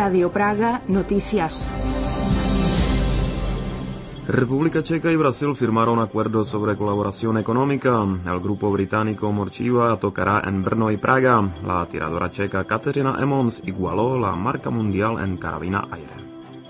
Radio Praga, noticias. República Checa y Brasil firmaron acuerdos sobre colaboración económica. El grupo británico Morčiva tocará en Brno y Praga. La tiradora checa Kateřina Emmons igualó la marca mundial en carabina aire.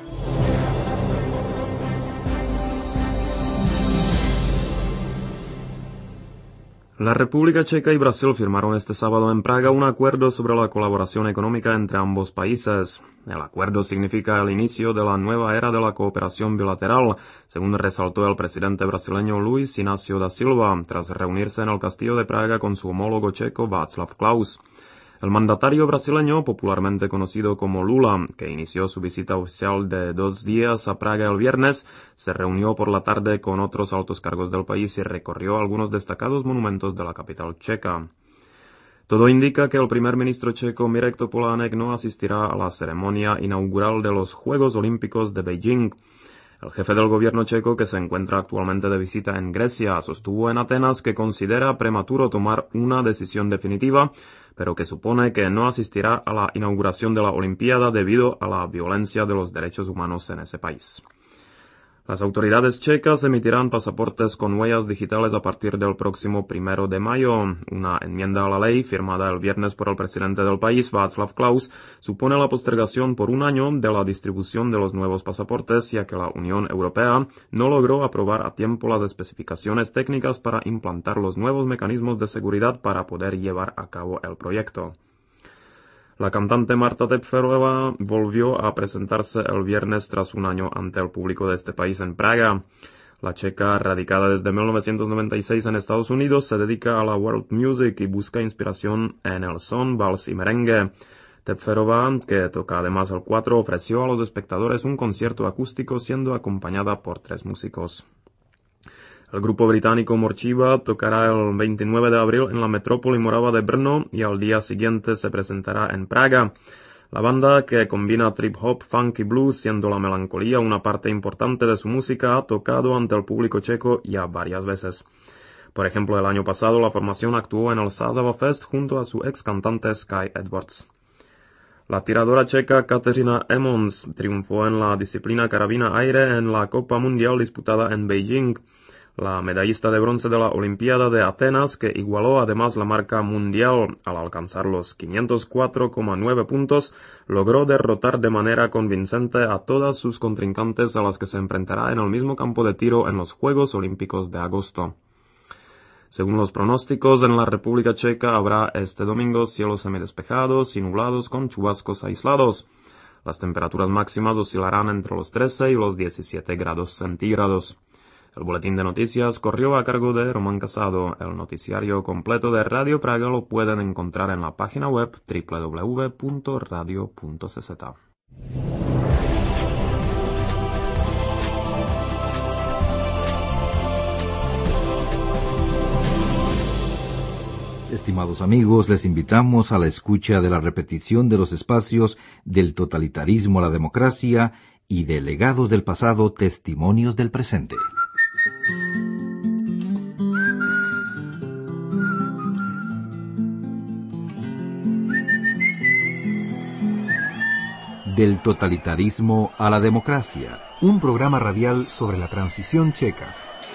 La República Checa y Brasil firmaron este sábado en Praga un acuerdo sobre la colaboración económica entre ambos países. El acuerdo significa el inicio de la nueva era de la cooperación bilateral, según resaltó el presidente brasileño Luis Inácio da Silva, tras reunirse en el Castillo de Praga con su homólogo checo Václav Klaus. El mandatario brasileño, popularmente conocido como Lula, que inició su visita oficial de 2 días a Praga el viernes, se reunió por la tarde con otros altos cargos del país y recorrió algunos destacados monumentos de la capital checa. Todo indica que el primer ministro checo Mirek Topolánek no asistirá a la ceremonia inaugural de los Juegos Olímpicos de Beijing. El jefe del gobierno checo, que se encuentra actualmente de visita en Grecia, sostuvo en Atenas que considera prematuro tomar una decisión definitiva, pero que supone que no asistirá a la inauguración de la Olimpiada debido a la violencia de los derechos humanos en ese país. Las autoridades checas emitirán pasaportes con huellas digitales a partir del próximo 1 de mayo. Una enmienda a la ley, firmada el viernes por el presidente del país, Václav Klaus, supone la postergación por 1 año de la distribución de los nuevos pasaportes, ya que la Unión Europea no logró aprobar a tiempo las especificaciones técnicas para implantar los nuevos mecanismos de seguridad para poder llevar a cabo el proyecto. La cantante Marta Tepferova volvió a presentarse el viernes tras 1 año ante el público de este país en Praga. La checa, radicada desde 1996 en Estados Unidos, se dedica a la world music y busca inspiración en el son, vals y merengue. Tepferova, que toca además el cuatro, ofreció a los espectadores un concierto acústico siendo acompañada por 3 músicos. El grupo británico Morčiva tocará el 29 de abril en la metrópoli morava de Brno y al día siguiente se presentará en Praga. La banda, que combina trip hop, funk y blues, siendo la melancolía una parte importante de su música, ha tocado ante el público checo ya varias veces. Por ejemplo, el año pasado la formación actuó en el Sázava Fest junto a su ex cantante Sky Edwards. La tiradora checa Kateřina Emmons triunfó en la disciplina carabina aire en la Copa Mundial disputada en Beijing. La medallista de bronce de la Olimpiada de Atenas, que igualó además la marca mundial al alcanzar los 504,9 puntos, logró derrotar de manera convincente a todas sus contrincantes a las que se enfrentará en el mismo campo de tiro en los Juegos Olímpicos de agosto. Según los pronósticos, en la República Checa habrá este domingo cielos semidespejados y nublados con chubascos aislados. Las temperaturas máximas oscilarán entre los 13 y los 17 grados centígrados. El boletín de noticias corrió a cargo de Román Casado. El noticiario completo de Radio Praga lo pueden encontrar en la página web www.radio.cz. Estimados amigos, les invitamos a la escucha de la repetición de los espacios del totalitarismo a la democracia y de legados del pasado, testimonios del presente. Del totalitarismo a la democracia, un programa radial sobre la transición checa.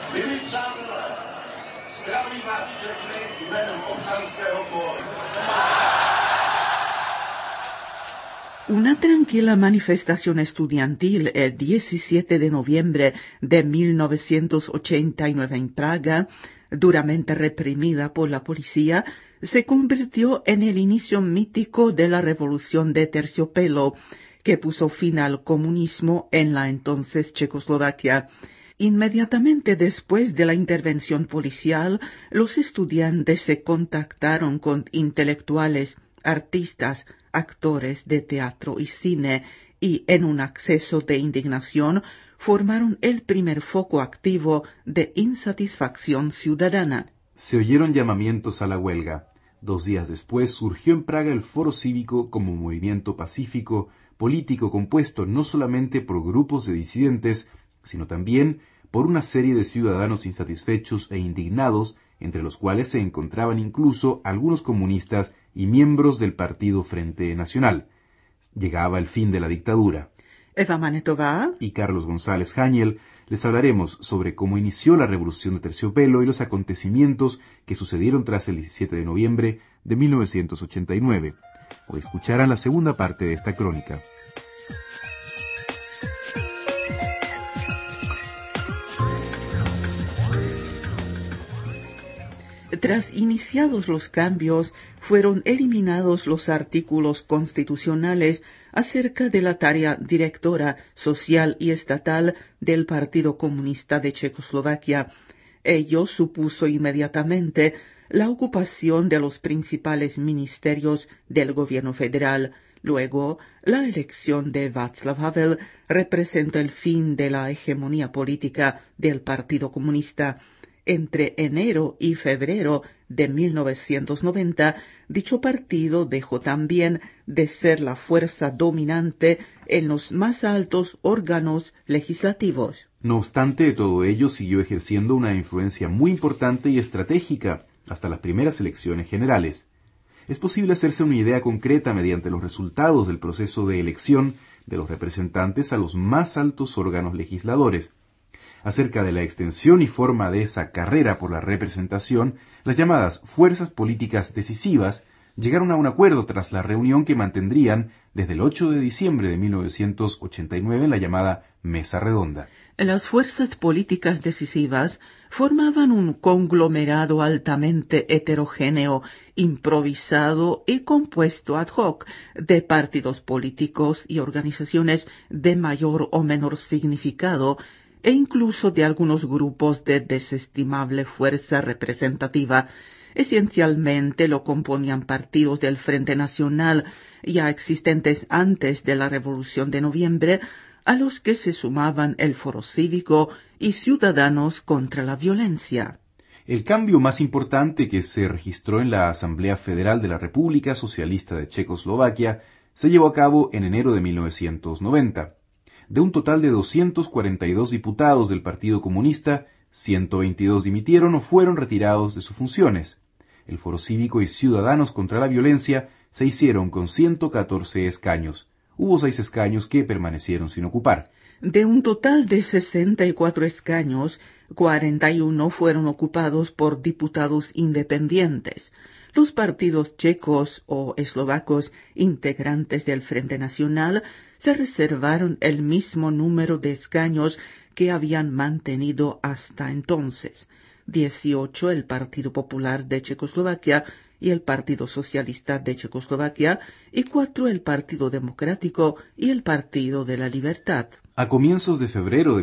Una tranquila manifestación estudiantil el 17 de noviembre de 1989 en Praga, duramente reprimida por la policía, se convirtió en el inicio mítico de la Revolución de Terciopelo, que puso fin al comunismo en la entonces Checoslovaquia. Inmediatamente después de la intervención policial, los estudiantes se contactaron con intelectuales, artistas, actores de teatro y cine y, en un acceso de indignación, formaron el primer foco activo de insatisfacción ciudadana. Se oyeron llamamientos a la huelga. 2 días después surgió en Praga el Foro Cívico como movimiento pacífico, político compuesto no solamente por grupos de disidentes, sino también por una serie de ciudadanos insatisfechos e indignados, entre los cuales se encontraban incluso algunos comunistas y miembros del Partido Frente Nacional. Llegaba el fin de la dictadura. Eva Manetová y Carlos González Haniel les hablaremos sobre cómo inició la Revolución de Terciopelo y los acontecimientos que sucedieron tras el 17 de noviembre de 1989. Hoy escucharán la segunda parte de esta crónica. Tras iniciados los cambios, fueron eliminados los artículos constitucionales acerca de la tarea directora social y estatal del Partido Comunista de Checoslovaquia. Ello supuso inmediatamente la ocupación de los principales ministerios del gobierno federal. Luego, la elección de Václav Havel representó el fin de la hegemonía política del Partido Comunista. Entre enero y febrero de 1990, dicho partido dejó también de ser la fuerza dominante en los más altos órganos legislativos. No obstante, todo ello siguió ejerciendo una influencia muy importante y estratégica hasta las primeras elecciones generales. Es posible hacerse una idea concreta mediante los resultados del proceso de elección de los representantes a los más altos órganos legisladores. Acerca de la extensión y forma de esa carrera por la representación, las llamadas fuerzas políticas decisivas llegaron a un acuerdo tras la reunión que mantendrían desde el 8 de diciembre de 1989 en la llamada Mesa Redonda. Las fuerzas políticas decisivas formaban un conglomerado altamente heterogéneo, improvisado y compuesto ad hoc de partidos políticos y organizaciones de mayor o menor significado, e incluso de algunos grupos de desestimable fuerza representativa. Esencialmente lo componían partidos del Frente Nacional, ya existentes antes de la Revolución de Noviembre, a los que se sumaban el Foro Cívico y Ciudadanos contra la Violencia. El cambio más importante que se registró en la Asamblea Federal de la República Socialista de Checoslovaquia se llevó a cabo en enero de 1990. De un total de 242 diputados del Partido Comunista, 122 dimitieron o fueron retirados de sus funciones. El Foro Cívico y Ciudadanos contra la Violencia se hicieron con 114 escaños. Hubo 6 escaños que permanecieron sin ocupar. De un total de 64 escaños, 41 fueron ocupados por diputados independientes. Los partidos checos o eslovacos integrantes del Frente Nacional se reservaron el mismo número de escaños que habían mantenido hasta entonces: 18 el Partido Popular de Checoslovaquia y el Partido Socialista de Checoslovaquia, y 4 el Partido Democrático y el Partido de la Libertad. A comienzos de febrero de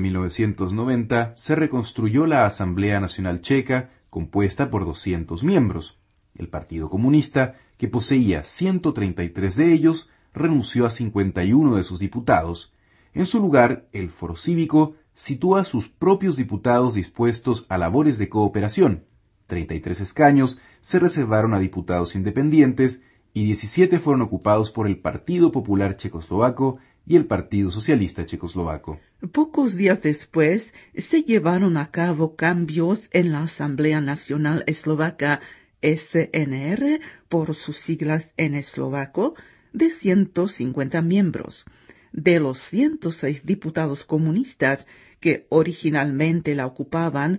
1990 se reconstruyó la Asamblea Nacional Checa, compuesta por 200 miembros. El Partido Comunista, que poseía 133 de ellos, renunció a 51 de sus diputados. En su lugar, el Foro Cívico sitúa a sus propios diputados dispuestos a labores de cooperación. 33 escaños se reservaron a diputados independientes y 17 fueron ocupados por el Partido Popular Checoslovaco y el Partido Socialista Checoslovaco. Pocos días después se llevaron a cabo cambios en la Asamblea Nacional Eslovaca, SNR, por sus siglas en eslovaco, de 150 miembros. De los 106 diputados comunistas que originalmente la ocupaban,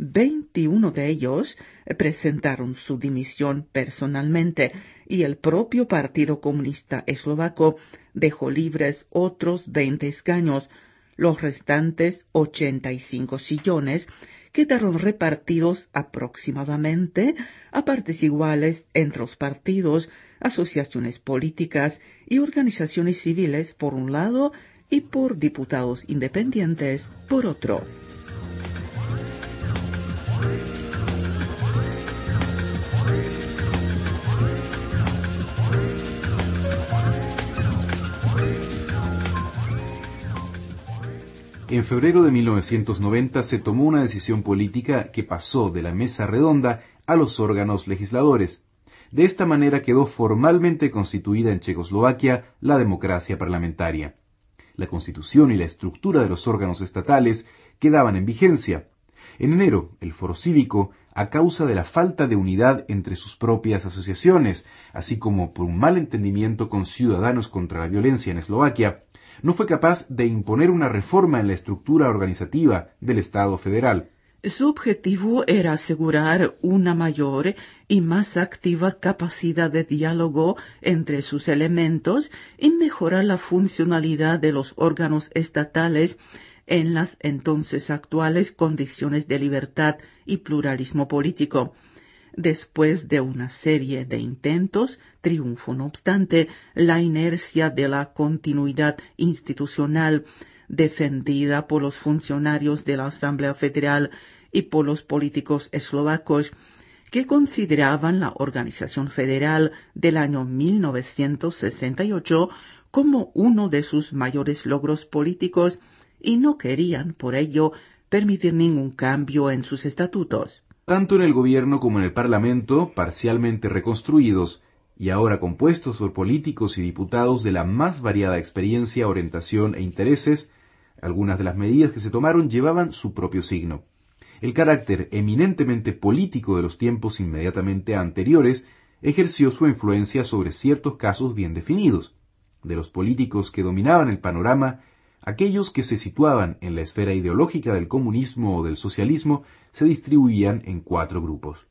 21 de ellos presentaron su dimisión personalmente y el propio Partido Comunista Eslovaco dejó libres otros 20 escaños. Los restantes 85 sillones quedaron repartidos aproximadamente a partes iguales entre los partidos, asociaciones políticas y organizaciones civiles por un lado y por diputados independientes por otro. En febrero de 1990 se tomó una decisión política que pasó de la mesa redonda a los órganos legisladores. De esta manera quedó formalmente constituida en Checoslovaquia la democracia parlamentaria. La constitución y la estructura de los órganos estatales quedaban en vigencia. En enero, el Foro Cívico a causa de la falta de unidad entre sus propias asociaciones, así como por un mal entendimiento con Ciudadanos contra la Violencia en Eslovaquia, no fue capaz de imponer una reforma en la estructura organizativa del Estado federal. Su objetivo era asegurar una mayor y más activa capacidad de diálogo entre sus elementos y mejorar la funcionalidad de los órganos estatales en las entonces actuales condiciones de libertad y pluralismo político. Después de una serie de intentos, triunfó no obstante la inercia de la continuidad institucional defendida por los funcionarios de la Asamblea Federal y por los políticos eslovacos, que consideraban la organización federal del año 1968 como uno de sus mayores logros políticos y no querían, por ello, permitir ningún cambio en sus estatutos. Tanto en el gobierno como en el parlamento, parcialmente reconstruidos y ahora compuestos por políticos y diputados de la más variada experiencia, orientación e intereses, algunas de las medidas que se tomaron llevaban su propio signo. El carácter eminentemente político de los tiempos inmediatamente anteriores ejerció su influencia sobre ciertos casos bien definidos. De los políticos que dominaban el panorama, aquellos que se situaban en la esfera ideológica del comunismo o del socialismo se distribuían en 4 grupos.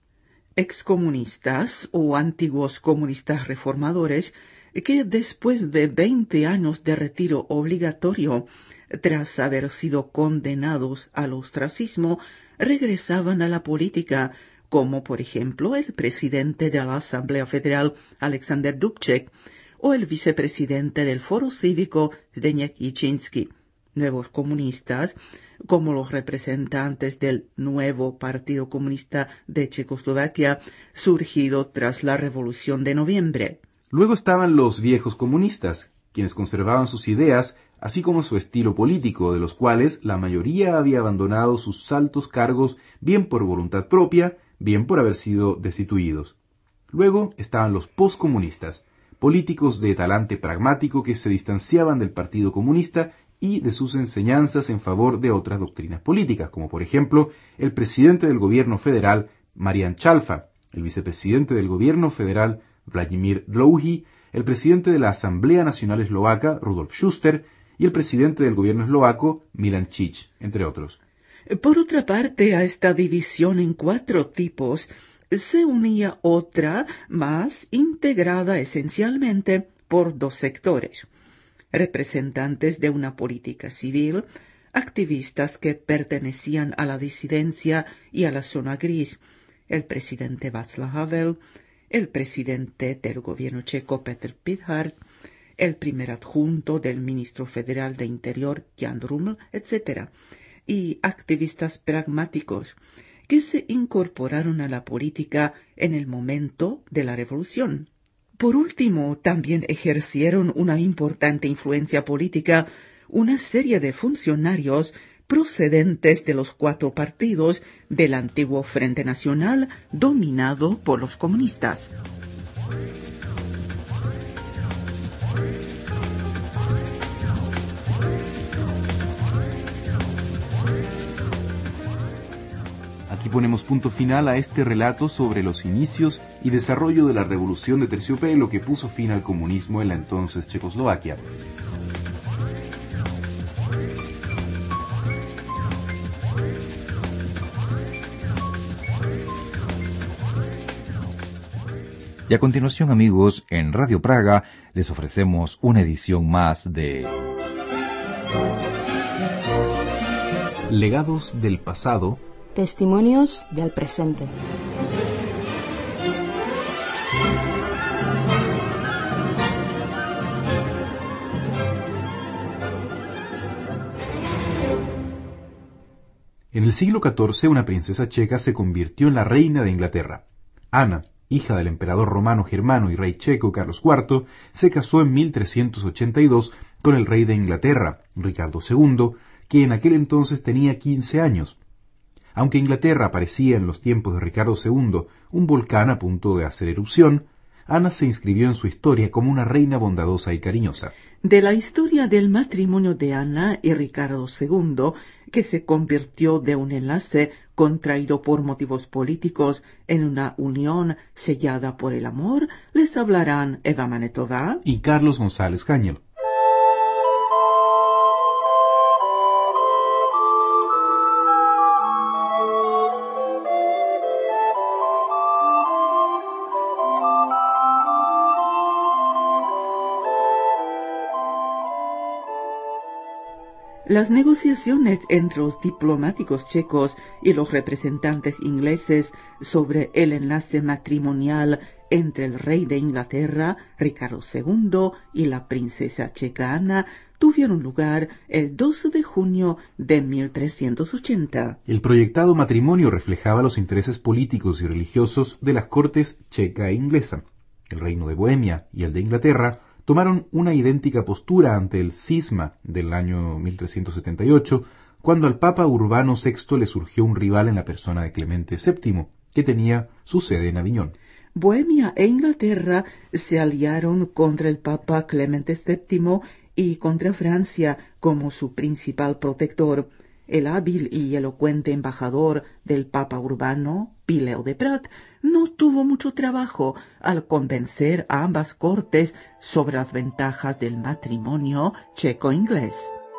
Excomunistas o antiguos comunistas reformadores que después de 20 años de retiro obligatorio, tras haber sido condenados al ostracismo, regresaban a la política, como por ejemplo el presidente de la Asamblea Federal, Alexander Dubček, o el vicepresidente del Foro Cívico, Zdeněk Jičínský. Nuevos comunistas, como los representantes del nuevo Partido Comunista de Checoslovaquia, surgido tras la Revolución de Noviembre. Luego estaban los viejos comunistas, quienes conservaban sus ideas, así como su estilo político, de los cuales la mayoría había abandonado sus altos cargos bien por voluntad propia, bien por haber sido destituidos. Luego estaban los poscomunistas, políticos de talante pragmático que se distanciaban del Partido Comunista y de sus enseñanzas en favor de otras doctrinas políticas, como por ejemplo el presidente del gobierno federal, Marian Chalfa, el vicepresidente del gobierno federal, Vladimír Dlouhý, el presidente de la Asamblea Nacional Eslovaca, Rudolf Schuster, y el presidente del gobierno eslovaco, Milan Čič, entre otros. Por otra parte, a esta división en 4 tipos se unía otra más integrada esencialmente por 2 sectores: representantes de una política civil, activistas que pertenecían a la disidencia y a la zona gris, el presidente Václav Havel, el presidente del gobierno checo Petr Pithart, el primer adjunto del ministro federal de Interior Jan Ruml, etc., y activistas pragmáticos que se incorporaron a la política en el momento de la revolución. Por último, también ejercieron una importante influencia política una serie de funcionarios procedentes de los 4 partidos del antiguo Frente Nacional dominado por los comunistas. Aquí ponemos punto final a este relato sobre los inicios y desarrollo de la Revolución de Terciopelo que puso fin al comunismo en la entonces Checoslovaquia. Y a continuación, amigos, en Radio Praga les ofrecemos una edición más de Legados del pasado, Testimonios del presente. En el siglo XIV, una princesa checa se convirtió en la reina de Inglaterra. Ana, hija del emperador romano Germano y rey checo Carlos IV, se casó en 1382 con el rey de Inglaterra, Ricardo II, que en aquel entonces tenía 15 años. Aunque Inglaterra parecía en los tiempos de Ricardo II un volcán a punto de hacer erupción, Ana se inscribió en su historia como una reina bondadosa y cariñosa. De la historia del matrimonio de Ana y Ricardo II, que se convirtió de un enlace contraído por motivos políticos en una unión sellada por el amor, les hablarán Eva Manetova y Carlos González Cañel. Las negociaciones entre los diplomáticos checos y los representantes ingleses sobre el enlace matrimonial entre el rey de Inglaterra, Ricardo II, y la princesa checa Ana tuvieron lugar el 12 de junio de 1380. El proyectado matrimonio reflejaba los intereses políticos y religiosos de las cortes checa e inglesa. El reino de Bohemia y el de Inglaterra tomaron una idéntica postura ante el cisma del año 1378, cuando al Papa Urbano VI le surgió un rival en la persona de Clemente VII, que tenía su sede en Aviñón. Bohemia e Inglaterra se aliaron contra el Papa Clemente VII y contra Francia como su principal protector. El hábil y elocuente embajador del Papa Urbano, Pileo de Prat, no tuvo mucho trabajo al convencer a ambas cortes sobre las ventajas del matrimonio checo-inglés.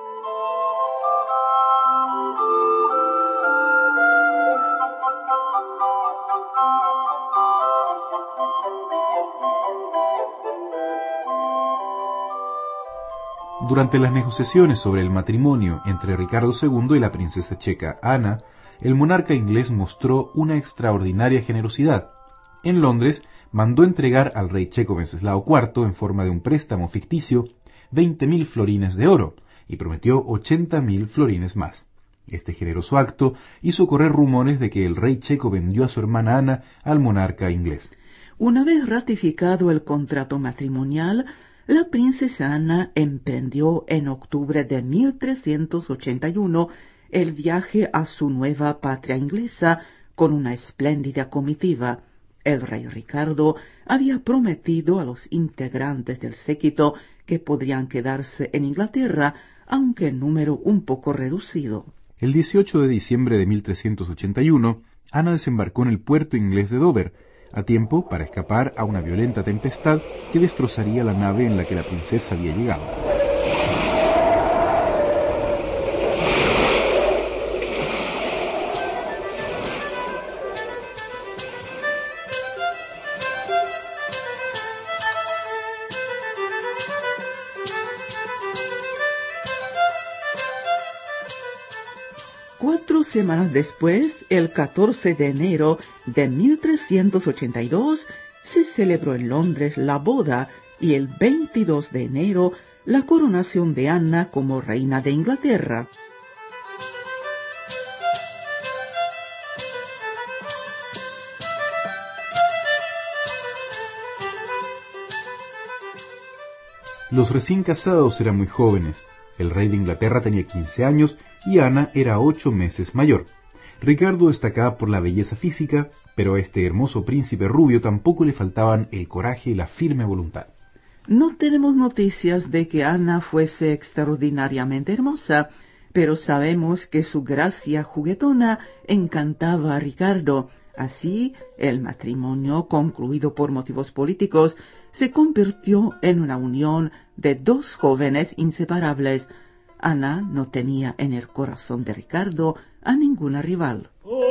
Durante las negociaciones sobre el matrimonio entre Ricardo II y la princesa checa Ana, el monarca inglés mostró una extraordinaria generosidad. En Londres, mandó entregar al rey checo Wenceslao IV, en forma de un préstamo ficticio, 20.000 florines de oro, y prometió 80.000 florines más. Este generoso acto hizo correr rumores de que el rey checo vendió a su hermana Ana al monarca inglés. Una vez ratificado el contrato matrimonial, la princesa Ana emprendió en octubre de 1381 el viaje a su nueva patria inglesa con una espléndida comitiva. El rey Ricardo había prometido a los integrantes del séquito que podrían quedarse en Inglaterra, aunque en número un poco reducido. El 18 de diciembre de 1381, Ana desembarcó en el puerto inglés de Dover, a tiempo para escapar a una violenta tempestad que destrozaría la nave en la que la princesa había llegado. Cuatro semanas después, el 14 de enero de 1382, se celebró en Londres la boda y el 22 de enero la coronación de Ana como reina de Inglaterra. Los recién casados eran muy jóvenes. El rey de Inglaterra tenía 15 años y Ana era 8 meses mayor. Ricardo destacaba por la belleza física, pero a este hermoso príncipe rubio tampoco le faltaban el coraje y la firme voluntad. No tenemos noticias de que Ana fuese extraordinariamente hermosa, pero sabemos que su gracia juguetona encantaba a Ricardo. Así, el matrimonio, concluido por motivos políticos, se convirtió en una unión de dos jóvenes inseparables. Ana no tenía en el corazón de Ricardo a ninguna rival.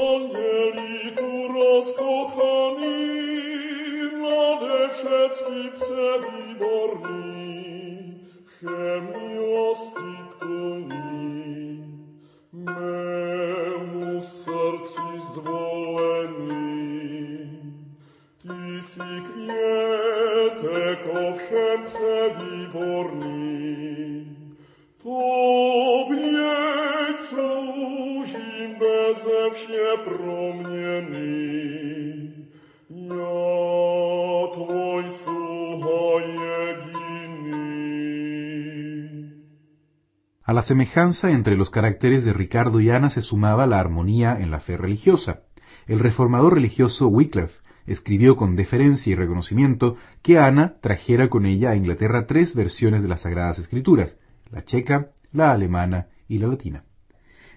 A la semejanza entre los caracteres de Ricardo y Ana se sumaba la armonía en la fe religiosa. El reformador religioso Wycliffe escribió con deferencia y reconocimiento que Ana trajera con ella a Inglaterra 3 versiones de las Sagradas Escrituras, la checa, la alemana y la latina.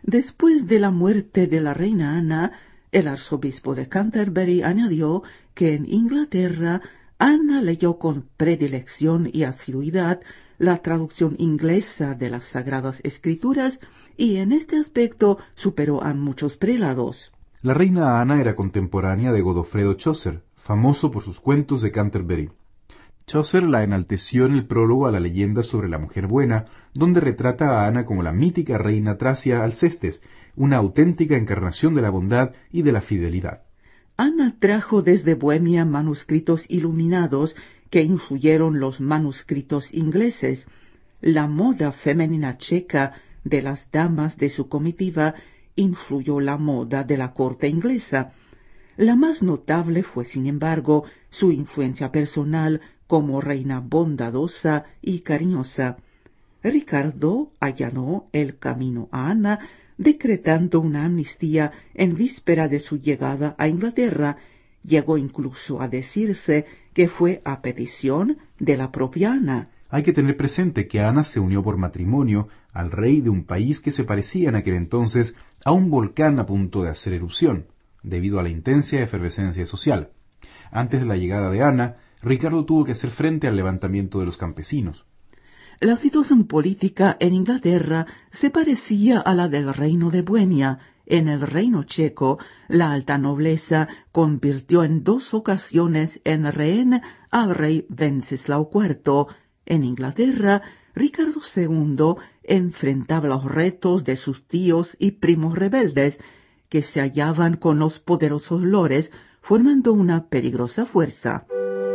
Después de la muerte de la reina Ana, el arzobispo de Canterbury añadió que en Inglaterra Ana leyó con predilección y asiduidad la traducción inglesa de las Sagradas Escrituras y en este aspecto superó a muchos prelados. La reina Ana era contemporánea de Godofredo Chaucer, famoso por sus cuentos de Canterbury. Chaucer la enalteció en el prólogo a la leyenda sobre la mujer buena, donde retrata a Ana como la mítica reina tracia Alcestes, una auténtica encarnación de la bondad y de la fidelidad. Ana trajo desde Bohemia manuscritos iluminados que influyeron los manuscritos ingleses. La moda femenina checa de las damas de su comitiva influyó la moda de la corte inglesa. La más notable fue, sin embargo, su influencia personal como reina bondadosa y cariñosa. Ricardo allanó el camino a Ana, decretando una amnistía en víspera de su llegada a Inglaterra. Llegó incluso a decirse que fue a petición de la propia Ana. Hay que tener presente que Ana se unió por matrimonio al rey de un país que se parecía en aquel entonces a un volcán a punto de hacer erupción, debido a la intensa efervescencia social. Antes de la llegada de Ana, Ricardo tuvo que hacer frente al levantamiento de los campesinos. La situación política en Inglaterra se parecía a la del reino de Bohemia. En el reino checo, la alta nobleza convirtió en 2 ocasiones en rehén al rey Wenceslao IV. En Inglaterra, Ricardo II enfrentaba los retos de sus tíos y primos rebeldes, que se hallaban con los poderosos lores, formando una peligrosa fuerza.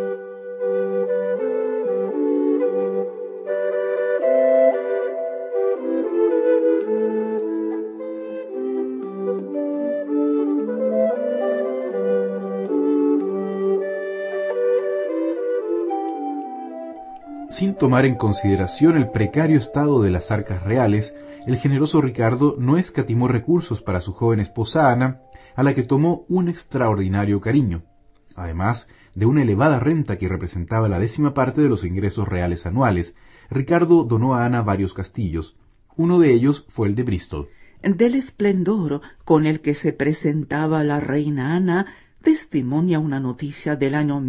Sin tomar en consideración el precario estado de las arcas reales, el generoso Ricardo no escatimó recursos para su joven esposa Ana, a la que tomó un extraordinario cariño, además de una elevada renta que representaba la 10ª parte de los ingresos reales anuales. Ricardo donó a Ana varios castillos. Uno de ellos fue el de Bristol. Del esplendor con el que se presentaba la reina Ana, testimonia una noticia del año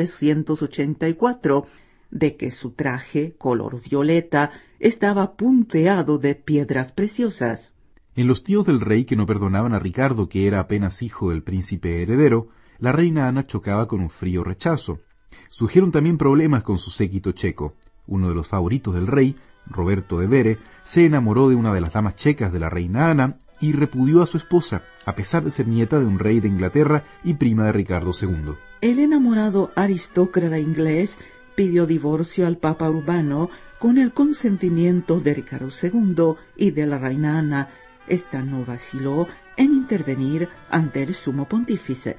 1384, de que su traje, color violeta, estaba punteado de piedras preciosas. En los tíos del rey que no perdonaban a Ricardo, que era apenas hijo del príncipe heredero, la reina Ana chocaba con un frío rechazo. Surgieron también problemas con su séquito checo. Uno de los favoritos del rey, Roberto de Vere, se enamoró de una de las damas checas de la reina Ana y repudió a su esposa, a pesar de ser nieta de un rey de Inglaterra y prima de Ricardo II. El enamorado aristócrata inglés pidió divorcio al Papa Urbano con el consentimiento de Ricardo II y de la reina Ana. Esta no vaciló en intervenir ante el sumo pontífice.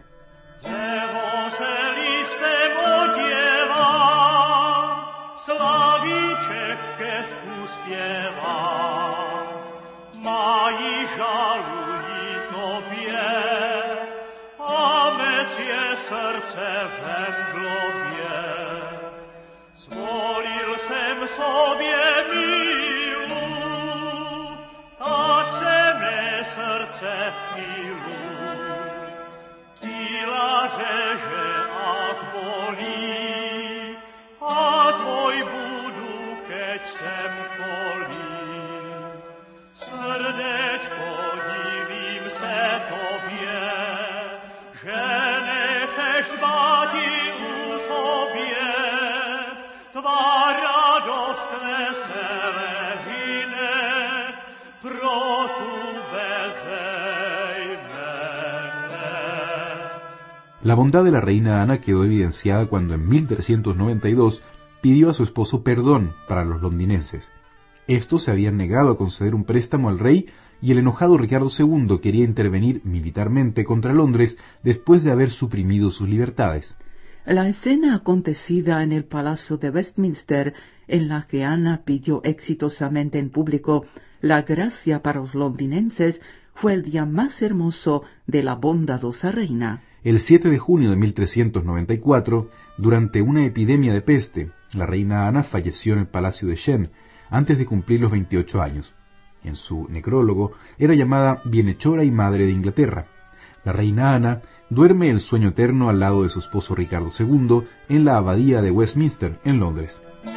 La bondad de la reina Ana quedó evidenciada cuando en 1392 pidió a su esposo perdón para los londinenses. Estos se habían negado a conceder un préstamo al rey y el enojado Ricardo II quería intervenir militarmente contra Londres después de haber suprimido sus libertades. La escena acontecida en el Palacio de Westminster, en la que Ana pidió exitosamente en público la gracia para los londinenses, fue el día más hermoso de la bondadosa reina. El 7 de junio de 1394, durante una epidemia de peste, la reina Ana falleció en el Palacio de Chêne, antes de cumplir los 28 años. En su necrólogo era llamada bienhechora y madre de Inglaterra. La reina Ana duerme el sueño eterno al lado de su esposo Ricardo II en la abadía de Westminster, en Londres.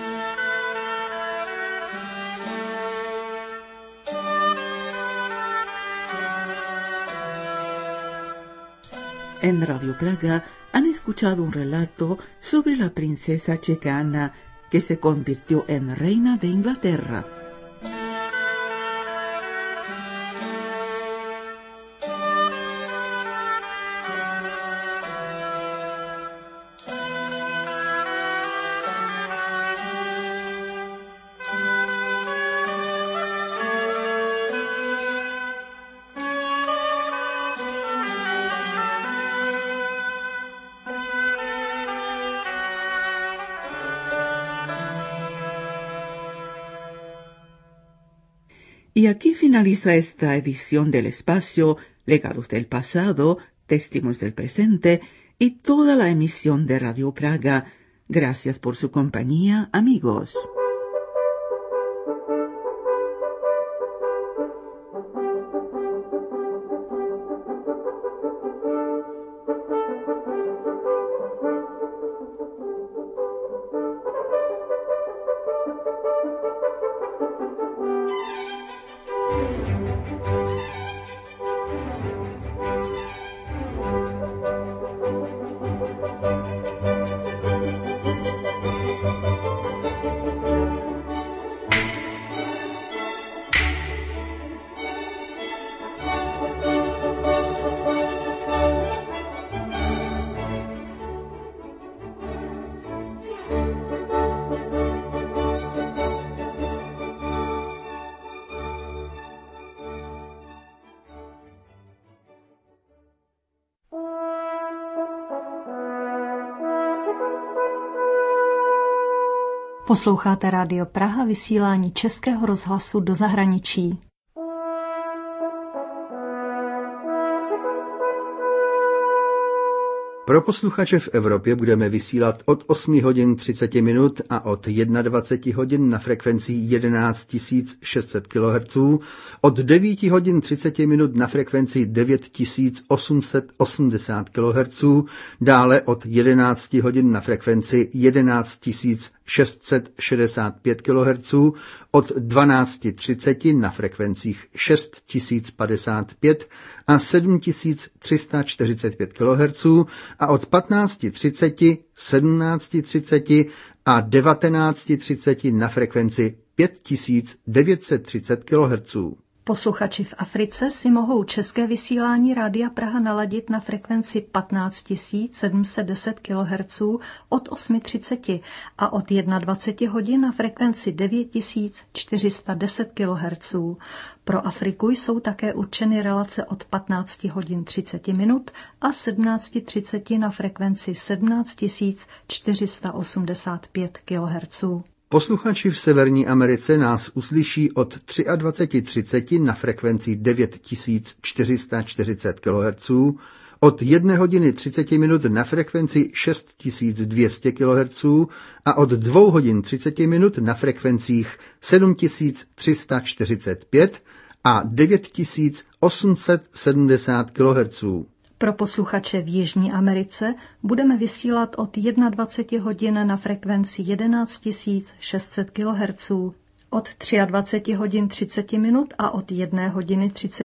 En Radio Praga han escuchado un relato sobre la princesa checa Ana, que se convirtió en reina de Inglaterra. Y aquí finaliza esta edición del espacio Legados del Pasado, Testimonios del Presente y toda la emisión de Radio Praga. Gracias por su compañía, amigos. Posloucháte Rádio Praha, vysílání Českého rozhlasu do zahraničí. Pro posluchače v Evropě budeme vysílat od 8 hodin 30 minut a od 21 hodin na frekvenci 11 600 kHz, od 9 hodin 30 minut na frekvenci 9880 kHz, dále od 11 hodin na frekvenci 11 665 kHz, od 12:30 na frekvencích 6055 a 7345 kHz a od 15:30, 17:30 a 19:30 na frekvenci 5930 kHz. Posluchači v Africe si mohou české vysílání Rádia Praha naladit na frekvenci 15 710 kHz od 8:30 a od 21 hodin na frekvenci 9410 kHz. Pro Afriku jsou také určeny relace od 15 hodin 30 minut a 17:30 na frekvenci 17 485 kHz. Posluchači v Severní Americe nás uslyší od 23:30 na frekvenci 9440 kHz, od 1 hodiny 30 minut na frekvenci 6200 kHz a od 2 hodin 30 minut na frekvencích 7345 a 9870 kHz. Pro posluchače v Jižní Americe budeme vysílat od 21 hodin na frekvenci 11 600 kHz, od 23 hodin 30 minut a od 1 hodiny 30